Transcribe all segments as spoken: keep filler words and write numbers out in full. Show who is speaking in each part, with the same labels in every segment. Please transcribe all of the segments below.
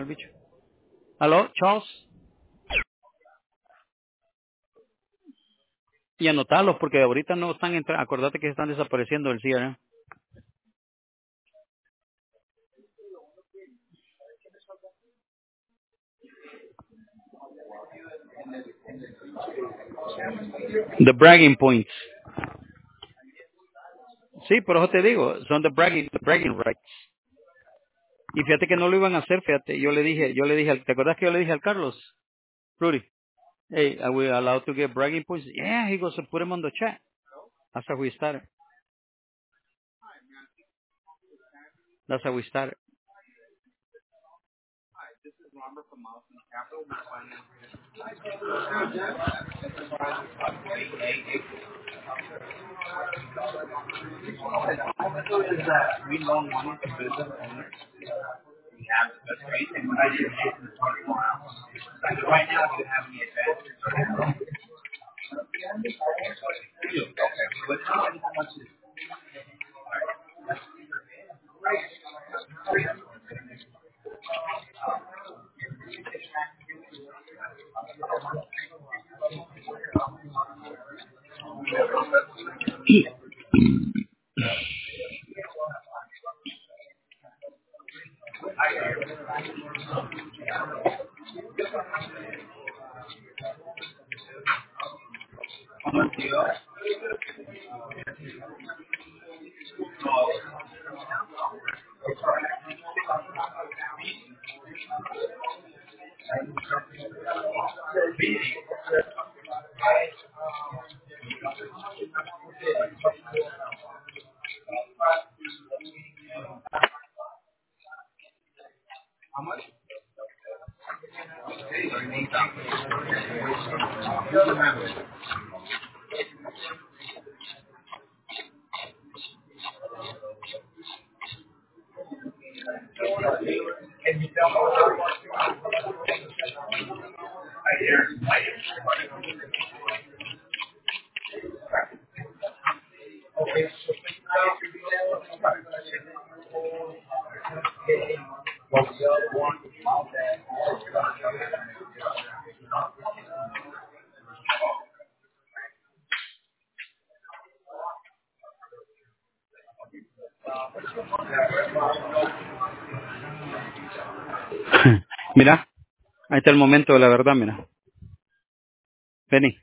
Speaker 1: el bicho. ¿Aló, Charles? Y anotarlos porque ahorita no están entrando. Acordate que están desapareciendo el C R M. The bragging points. Sí, por eso te digo, son the bragging, the bragging rights. Y fíjate que no lo iban a hacer, fíjate, yo le dije, yo le dije, al- ¿te acuerdas que yo le dije al Carlos? Rudy, hey, are we allowed to get bragging points? Yeah, he goes, put him on the chat. That's how we started. That's how we started. Mira, ahí está el momento de la verdad, mira. Vení.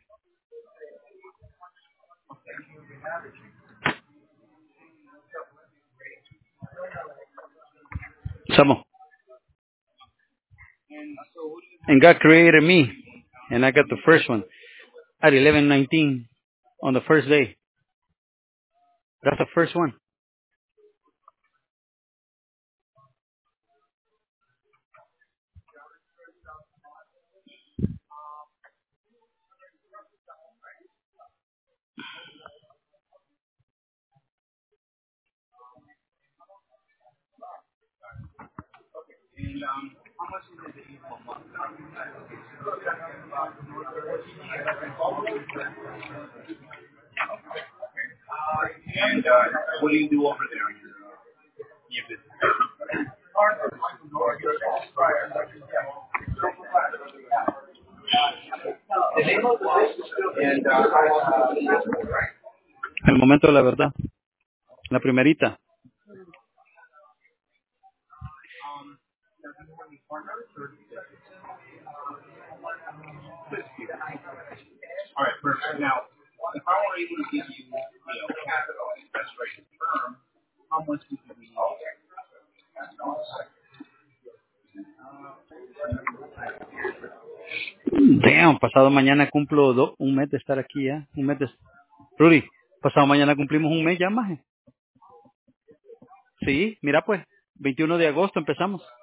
Speaker 1: Samo. And God created me, and I got the first one at eleven nineteen on the first day. That's the first one. And uh, what do you do over there? You visit. And, uh, el momento de la verdad. La primerita. All right, perfect. Now, if I were able to give you, you know, capital and best rate firm, how much would you be? Damn, pasado mañana cumplo do, un mes de estar aquí ya. Un mes de... Rudy, pasado mañana cumplimos un mes ya, maje. Sí, mira pues, veintiuno de agosto empezamos.